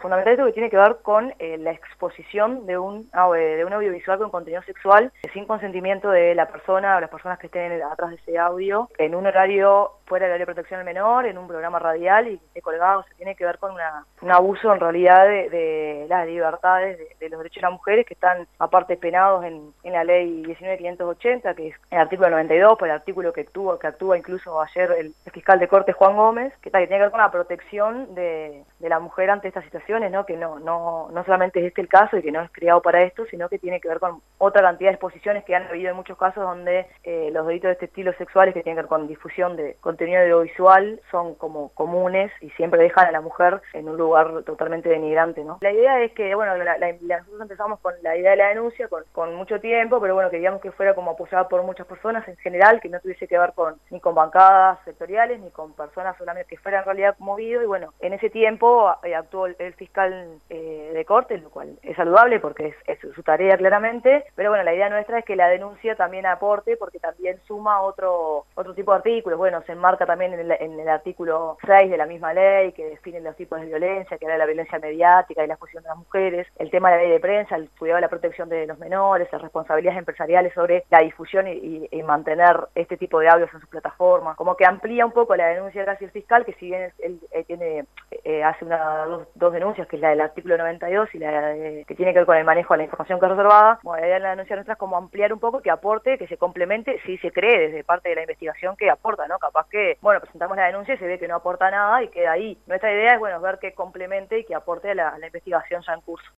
fundamentalmente que tiene que ver con la exposición de un audiovisual con contenido sexual sin consentimiento de la persona o las personas que estén atrás de ese audio, en un horario fuera del horario de protección al menor, en un programa radial y que esté colgado. Se tiene que ver con un abuso en realidad de las libertades, de los derechos de las mujeres, que están aparte penados en la ley 19.580, que es el artículo 92, por el artículo que actúa incluso ayer el fiscal de Corte Juan Gómez, que tiene que ver con la protección de la mujer ante estas situaciones, ¿no? Que no solamente es este el caso y que no es creado para esto, sino que tiene que ver con otra cantidad de exposiciones que han habido en muchos casos donde los delitos de este estilo sexuales que tienen que ver con difusión de contenido audiovisual son como comunes y siempre dejan a la mujer en un lugar totalmente denigrante, ¿no? La idea es que, bueno, nosotros empezamos con la idea de la denuncia con mucho tiempo, pero bueno, queríamos que fuera como apoyada por muchas personas en general, que no tuviese que ver ni con bancadas sectoriales, ni con personas solamente que fueran en realidad movido, y bueno, en ese tiempo actuó el fiscal de Corte, lo cual es saludable porque es su tarea claramente, pero bueno, la idea nuestra es que la denuncia también aporte, porque también suma otro tipo de artículos. Bueno, se enmarca también en el artículo 6 de la misma ley, que define los tipos de violencia, que era la violencia mediática y la exposición de las mujeres, el tema de la ley de prensa, el cuidado de la protección de los menores, las responsabilidades empresariales sobre la difusión y mantener este tipo de audios en sus plataformas, como que amplía un poco la denuncia que hace el fiscal, que si bien él hace dos denuncias, que es la del artículo 92 y que tiene que ver con el manejo de la información que es reservada. Bueno, la idea de la denuncia nuestra es como ampliar un poco, que aporte, que se complemente, si se cree desde parte de la investigación que aporta, ¿no? Capaz que, bueno, presentamos la denuncia y se ve que no aporta nada y queda ahí. Nuestra idea es, bueno, ver que complemente y que aporte a la investigación ya en curso.